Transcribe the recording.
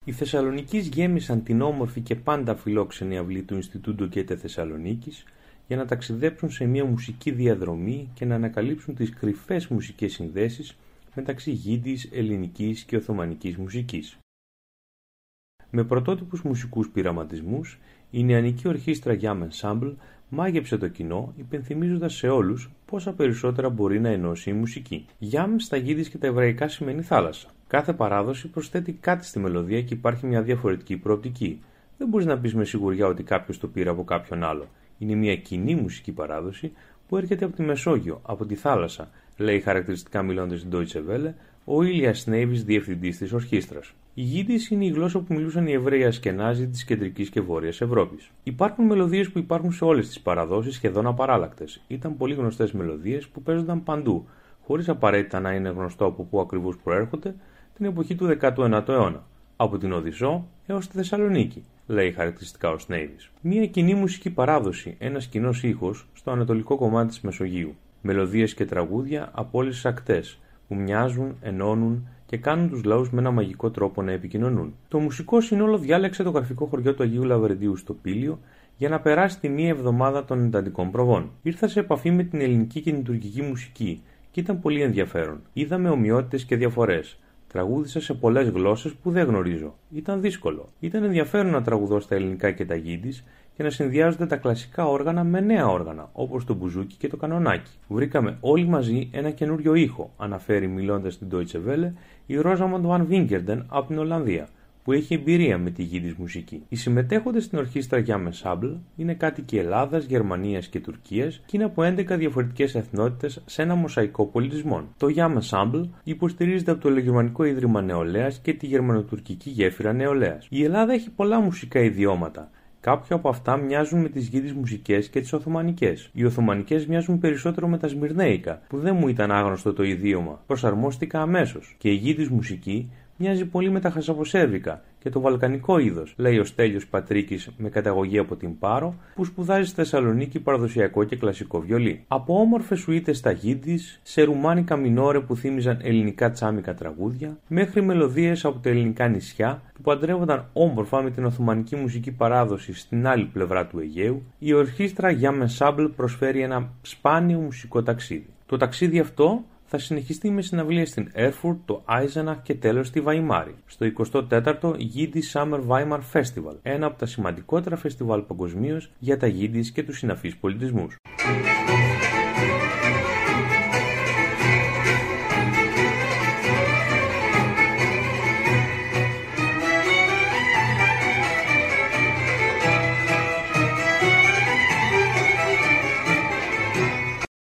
Οι Θεσσαλονικείς γέμισαν την όμορφη και πάντα φιλόξενη αυλή του Ινστιτούτο Γκέτε Θεσσαλονίκης για να ταξιδέψουν σε μια μουσική διαδρομή και να ανακαλύψουν τις κρυφές μουσικές συνδέσεις μεταξύ γίντης, ελληνικής και οθωμανικής μουσικής. Με πρωτότυπους μουσικούς πειραματισμούς, η νεανική ορχήστρα Yam Ensemble μάγεψε το κοινό, υπενθυμίζοντας σε όλους πόσα περισσότερα μπορεί να ενώσει η μουσική. Yam στα γίδης και τα εβραϊκά σημαίνει θάλασσα. Κάθε παράδοση προσθέτει κάτι στη μελωδία και υπάρχει μια διαφορετική προοπτική. Δεν μπορείς να πεις με σιγουριά ότι κάποιος το πήρε από κάποιον άλλο. Είναι μια κοινή μουσική παράδοση που έρχεται από τη Μεσόγειο, από τη θάλασσα, λέει χαρακτηριστικά μιλώντας στην Deutsche Welle ο Ήλιας Σνέιβης, διευθυντής της ορχήστρας. Η γίδης είναι η γλώσσα που μιλούσαν οι Εβραίοι Ασκενάζοι της κεντρικής και βόρειας Ευρώπης. Υπάρχουν μελωδίες που υπάρχουν σε όλες τις παραδόσεις σχεδόν απαράλλακτες. Ήταν πολύ γνωστές μελωδίες που παίζονταν παντού, χωρίς απαραίτητα να είναι γνωστό από πού ακριβώς προέρχονται, την εποχή του 19ου αιώνα, από την Οδυσσό έως τη Θεσσαλονίκη, λέει χαρακτηριστικά ο Σνέιβης. Μια κοινή μουσική παράδοση, ένας κοινός ήχος στο ανατολικό κομμάτι της Μεσογείου. Μελωδίες και τραγούδια από όλες τις ακτές, που μοιάζουν, ενώνουν και κάνουν τους λαούς με ένα μαγικό τρόπο να επικοινωνούν. Το μουσικό σύνολο διάλεξε το γραφικό χωριό του Αγίου Λαβρεντίου στο Πήλιο για να περάσει τη μία εβδομάδα των εντατικών προβών. Ήρθα σε επαφή με την ελληνική και την τουρκική μουσική και ήταν πολύ ενδιαφέρον. Είδαμε ομοιότητες και διαφορές. Τραγούδισα σε πολλές γλώσσες που δεν γνωρίζω. Ήταν δύσκολο. Ήταν ενδιαφέρον να τραγουδώ στα ελληνικά και τα γίντις και να συνδυάζονται τα κλασικά όργανα με νέα όργανα, όπως το μπουζούκι και το κανονάκι. Βρήκαμε όλοι μαζί ένα καινούριο ήχο, αναφέρει μιλώντας στην Deutsche Welle η Rosamond van Winkenden από την Ολλανδία, που έχει εμπειρία με τη γίδης μουσική. Οι συμμετέχοντες στην ορχήστρα Yam Ensemble είναι κάτοικοι Ελλάδας, Γερμανίας και Τουρκίας και είναι από 11 διαφορετικές εθνότητες σε ένα μοσαϊκό πολιτισμών. Το Yam Ensemble υποστηρίζεται από το Ελληνογερμανικό Ίδρυμα Νεολαίας και τη Γερμανοτουρκική Γέφυρα Νεολαίας. Η Ελλάδα έχει πολλά μουσικά ιδιώματα. Κάποια από αυτά μοιάζουν με τις γίδης μουσικές και τις οθωμανικές. Οι οθωμανικές μοιάζουν περισσότερο με τα σμυρνέικα, που δεν μου ήταν άγνωστο το ιδίωμα. Προσαρμόστηκα αμέσως. Και η γίδης μουσική μοιάζει πολύ με τα χασαποσέρβικα και το βαλκανικό είδος, λέει ο Στέλιος Πατρίκης με καταγωγή από την Πάρο, που σπουδάζει στη Θεσσαλονίκη παραδοσιακό και κλασικό βιολί. Από όμορφες σουίτες στα γίδης, σε ρουμάνικα μινόρε που θύμιζαν ελληνικά τσάμικα τραγούδια, μέχρι μελωδίες από τα ελληνικά νησιά που παντρεύονταν όμορφα με την οθωμανική μουσική παράδοση στην άλλη πλευρά του Αιγαίου, η ορχήστρα Yam Ensemble προσφέρει ένα σπάνιο μουσικό ταξίδι. Το ταξίδι αυτό θα συνεχιστεί με συναυλίες στην Erfurt, το Eisenach και τέλος στη Βαϊμάρη, στο 24ο Yiddish Summer Weimar Festival, ένα από τα σημαντικότερα φεστιβάλ παγκοσμίως για τα Yiddish και τους συναφείς πολιτισμούς.